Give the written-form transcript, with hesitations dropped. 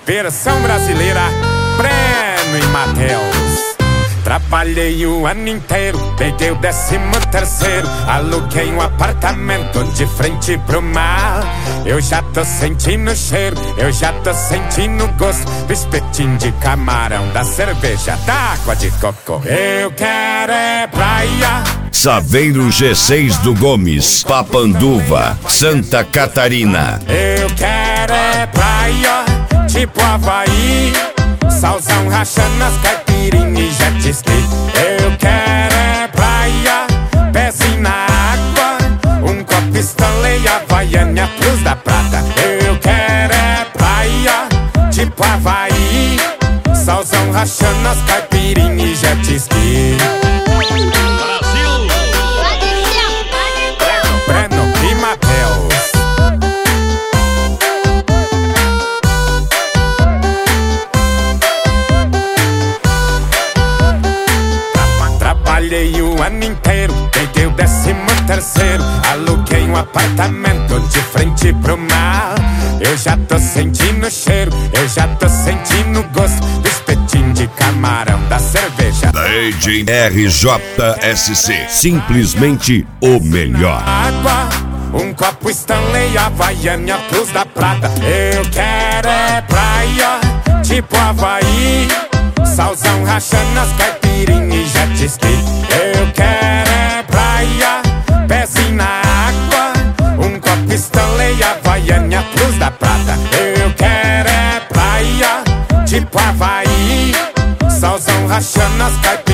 versão brasileira, Breno e Matheus. Trabalhei o ano inteiro, peguei o 13º, aluguei um apartamento de frente pro mar. Eu já tô sentindo o cheiro, eu já tô sentindo o gosto do espetinho de camarão, da cerveja, da água de coco. Eu quero é praia. Saveiro G6 do Gomes, Papanduva, Santa Catarina. Eu quero é praia, tipo Havaí, salzão rachando as caipirinhas e jet ski. Eu quero é praia, pezinho na água, um copo Stanley, Havaiana, Cruz da Prata. Eu quero é praia, tipo Havaí, salzão rachando as caipirinhas e jet ski. Breno e Matheus. Trabalhei o ano inteiro, peguei o 13º, aluguei um apartamento de frente pro mar. Eu já tô sentindo o cheiro, eu já tô sentindo o gosto do espetinho de camarão, da cerveja. DJ RJSC, simplesmente o melhor. Água, um copo Stanley, Havaiana, Cruz da Prata. Eu quero é praia, tipo Havaí, salzão rachando as caipirinhas e jet ski. Eu quero é praia, pezinho na água, um copo Stanley, Havaiana, Cruz da Prata. Eu quero é praia, tipo Havaí, salzão rachando as caipirinhas